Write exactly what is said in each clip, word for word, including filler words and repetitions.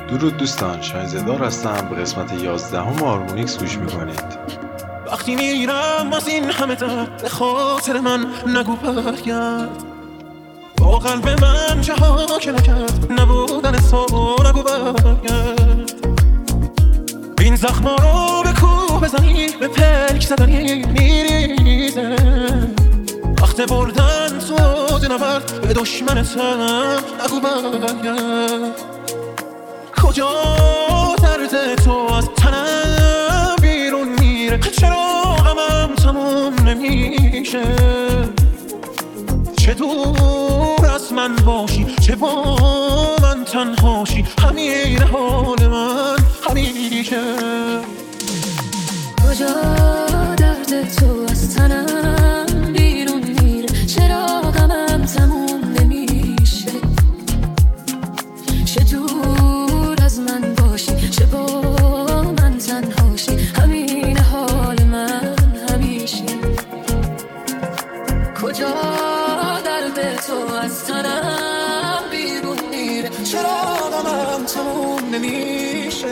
درود دوستان، شاهین‌زاده هستم. به قسمت یازدهم هارمونیکس گوش میکنید. وقتی میرم از این همه درد به خاطر من نگو برگرد، با قلب من جهان که نکرد نبودن تو نگو برگرد. این زخما رو به کوه بزنی به پلک زدنی میریزه، وقت بردن تو نبرد به دشمنتم نگو برگرد. کجا درد تو از تنم بیرون میره، چرا غمم تموم نمیشه؟ چه دور از من باشی چه با من تنهاشی، همین حال من همیشه. کجا درد تو از تنم بیرون میره، چرا غمم تموم نمیشه؟ چه دور از من باشی چه با من تنهاشی، همین حال من همیشه. کجا درد تو از تنم بیرون میره، چرا غمم تموم نمیشه؟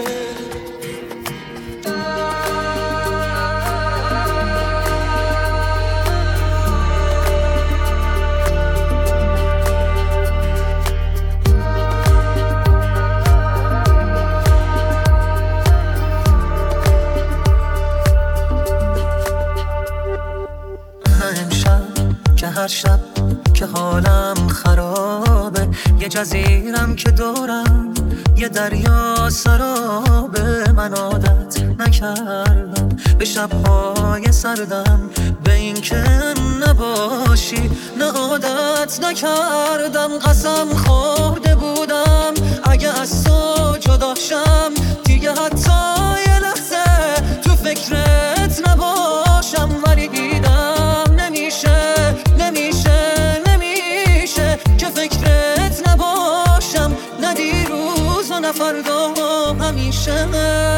هر شب که حالم خرابه، یه جزیرم که دورم یه دریا سرابه. من عادت نکردم به شبهای سردم، به این که نباشی نه عادت نکردم. قسم خورده بودم اگه از تو جدا شم دیگه حتی یه لحظه تو فکرت نباشم، ولی دیدم نمیشه نمیشه نمیشه که فکرت نباشم، نه دیروز و نه فردا همیشه.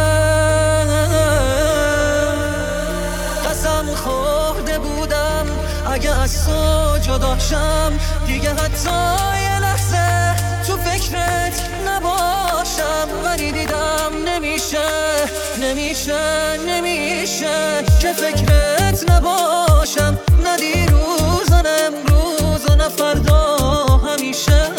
قسم خورده بودم اگه از تو جدا شم دیگه حتی یه لحظه تو فکرت نباشم، ولی دیدم نمیشه نمیشه نمیشه که فکرت نباشم، نه دیروز و نه امروز و نه فردا همیشه.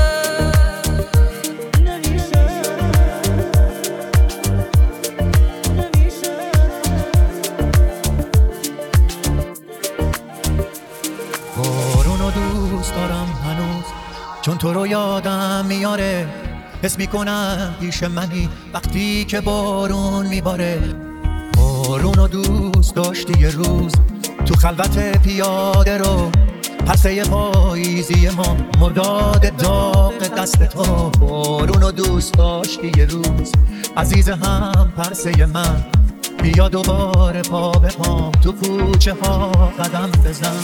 بارونو دوست دارم هنوز، چون تو رو یادم میاره. حس میکنم پیش منی وقتی که بارون میباره. بارونو دوست داشتی یه روز تو خلوت پیاده رو، پسه پاییزی ما مرداد داغ دست تو. بارونو دوست داشتی یه روز عزیز هم پرسه من، بیا دوباره پا به پا تو کوچه ها قدم بزن.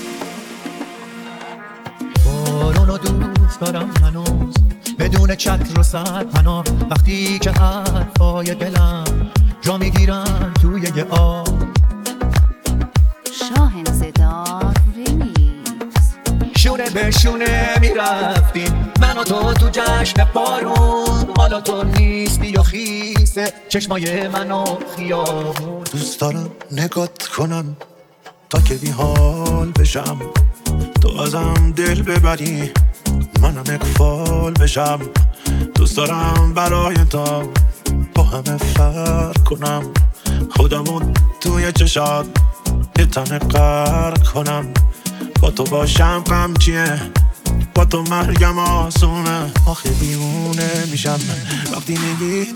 بارونو دوست دارم هنوز بدون چتر و سرپناه، وقتی که حرفای دلم جا میگیرن توی یه آب. شاهین‌زاده ریمیکس. شونه به شونه میرفتیم من و تو تو جشن بارون، حالا تو نیستی و خیسه چشمای من و خیابون. دوست دارم نگات کنم تا که بی حال بشم، تو ازم دل ببری منم اقفال بشم. دوست دارم برای تو با همه فرق کنم، خودمون توی چشات یه تنه غرق کنم. با تو باشم غم چیه، با تو مرگم آسونه. آخه دیوونه میشم وقتی میگی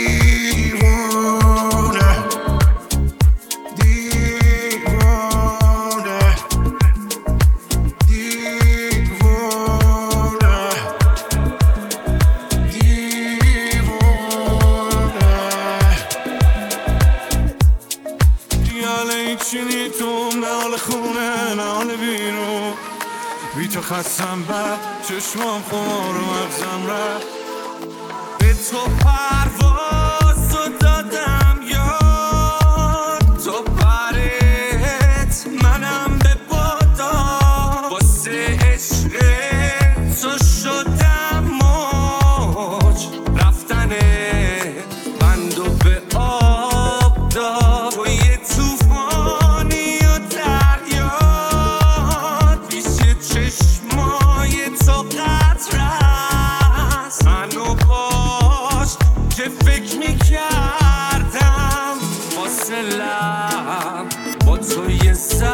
دیوونه دیوونه دیوونه دیوونه. دیاله ایچی نیتون نه حال خونه نه حال بیرون، بی تو خستم بد چشمام خمار و مغزم رفت. به تو پرواز تو دادم یاد، تو پرت منم به بادا، واسه عشق تو شدم موج رفتن هوای سر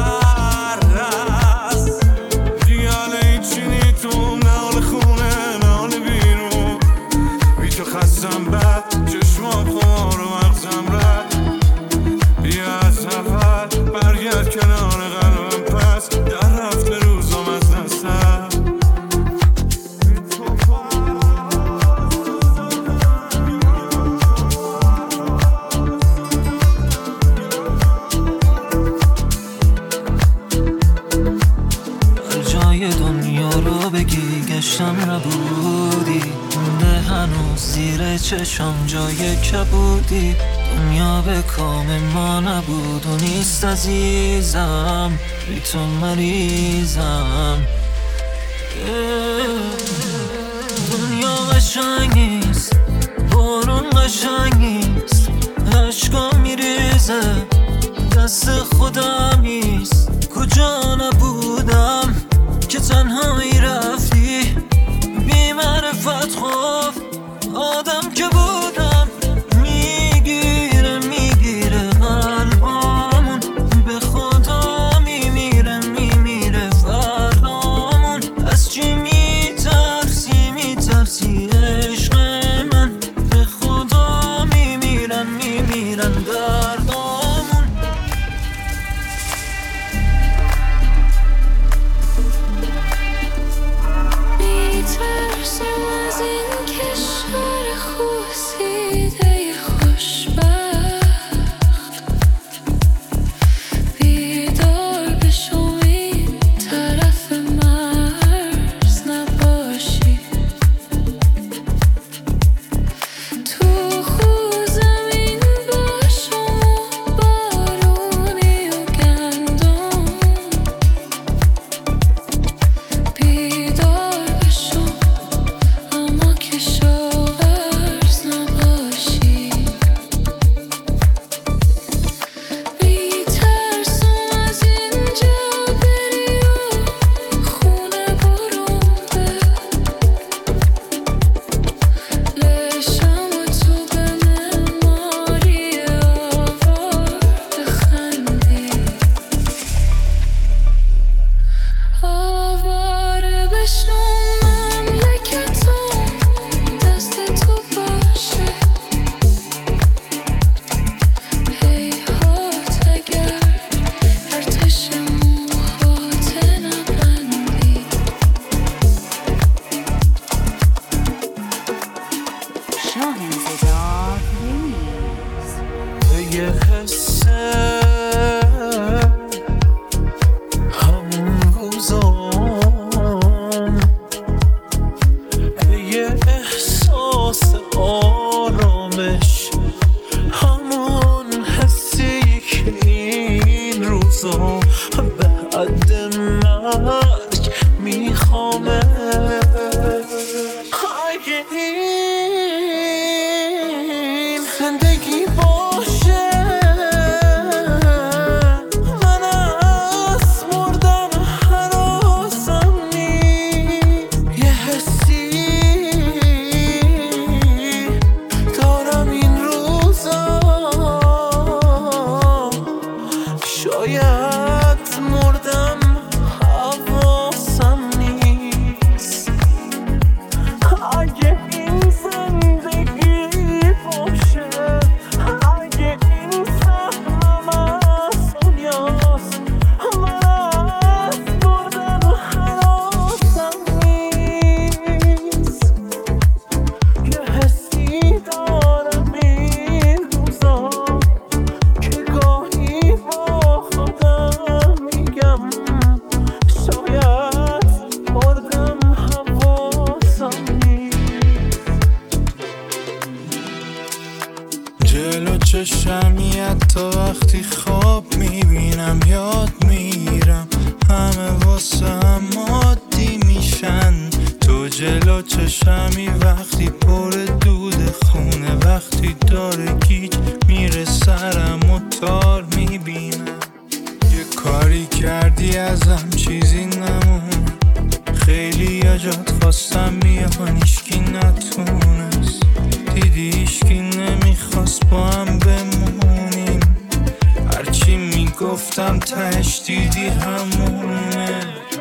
است دیاله ایچی نیتون نه حال خونه نه حال بیرون بی تو خستم بد چشمام خمار و مغزم رد بیا از اول برگرد کنار قلبم پس در رفته روزم از دستم دنیا رو بگی گشتم نبودی مونده هنوز زیر چشم جای کبودی دنیا به کام ما نبود و نیست عزیزم بی تو مریضم دنیا قشنگ نیست بارون قشنگ نیست عشقا میریزه دست خودم نیست کجا نبودم که تنهایی رفتی بی معرفت خوف آدم که بودم میگیره میگیره قلبامون به خدا میمیره میمیره فردامون از چی میترسی میترسی عشق من به خدا میمیرن میمیرن دردامون ترسم از این کشور خوزیده خوشبخت بیدار بشو این طرف مرز نباشی تو خوزمین باشو بارونی و گندم بیدار اما که شاورز نباشی بی ترسم از اینجا بری و خونه برون به لشم و تو به معماری آوار بخندی آواره بشم دست تو باشه هیهات اگر ارتش موهات نبندی شاهین زدار ریمیکس یه حسه همون روزام یه احساس آرامش همون حسی که این روزا بعد مرگ میخوامه اگه این زندگی باشه من از مردن هراسم نیست یه حسی دارم این روزا شاید مردم حواسم نیست اگه این زندگی باشه اگه این سهمم از دنیاست من از مردن هراسم نیست یه حسی دارم این روزا که گاهی با خودم میگم شاید مردم حواسم نیست جلو چشمیت تا وقتی خواب میبینم یاد میرم همه واسه هم عادی میشن تو جلو چشمی وقتی پر دود خونه وقتی داره گیج میره سرم و تار میبینم یه کاری کردی ازم چیزی نمون خیلی یا جات خواستم بیان ایشکی نتونست دیدی ایشکی نمیخواست با هم بمونیم هرچی میگم گفتم تش دیدی همونه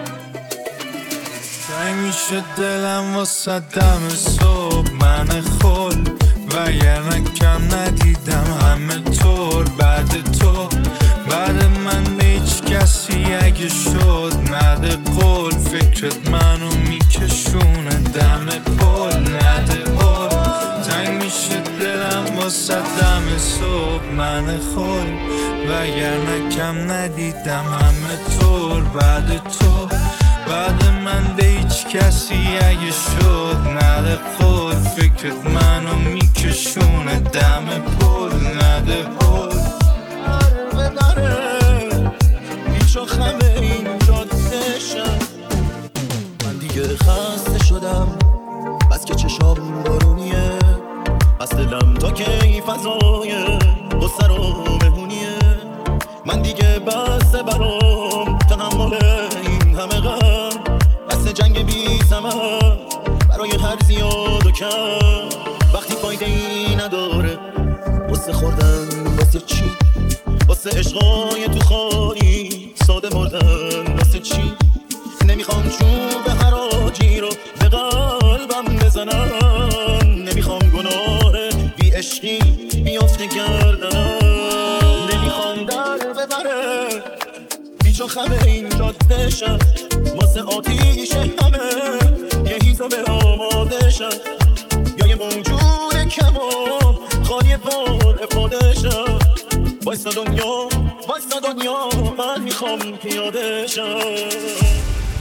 تنگ میشه دلم واسه دم صبح من خل و یعنی کم ندیدم همه طور بعد تو بعد من به هیچ کسی اگه شد نده قول فکرت منو میکشونه دم پل نده قول تنگ میشه دلم واسه دم صبح من خل و یعنی کم ندیدم همه طور بعد تو بعد من به هیچ کسی اگه شد نده قول فکرت منو میکشونه دم پل نده پل دره دره بیچ و خمه این جاده شد من دیگه خسته شدم بس که چشام بارونیه بس دلم تا که این فضای غصه رو مهونیه من دیگه بسته برام تحمل این همه غم بسته جنگ بی ثمر برای هر زیاد و کم وقتی فایده ای نداره واسه خوردن واسه چی واسه عشقای تو خالی ساده مردن واسه چی نمیخوام چوب حراجی رو به قلبم بزنم نمیخوام گناه بی عشقی بیافته گردنم نمیخوام در ببره بیچ و خمه این جاده شد واسه آتیش همه یه حیزه آماده شد یا یه موجود کم و خالی بار افاده شد وایستا دنیا وایستا دنیا من میخوام پیاده شد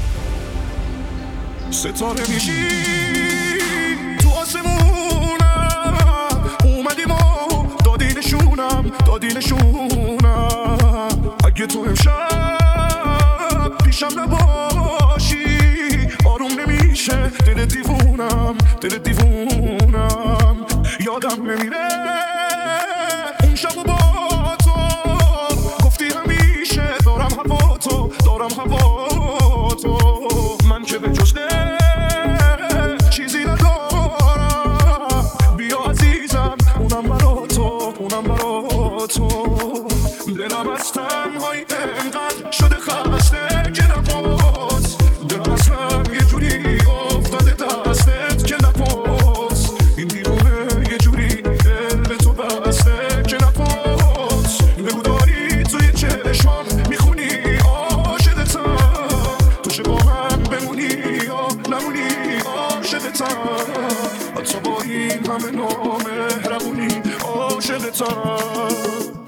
ستاره میشی تو آسمونم اومدیم و دادی نشونم دادی نشونم اگه تو امشب پیشم نباشی آروم نمیشه دل دیوونم دل دیوونم یادم نمیره اون شب و با تو گفتی همیشه دارم هوا تو دارم هوا تو من که به جز چیزی ندارم بیا عزیزم اونم برا تو اونم برا تو دلم از تنهایی انقدر شده خسته که نپاس دلم اصلا یه جوری افتاده دستت که نپاس این دیوونه یه جوری دل به تو بسته که نپاس بگو داری توی چشمام میخونی عاشقتم تو چه با من بمونی یا نمونی عاشقتم حتی با این همه نامهربونی عاشقتم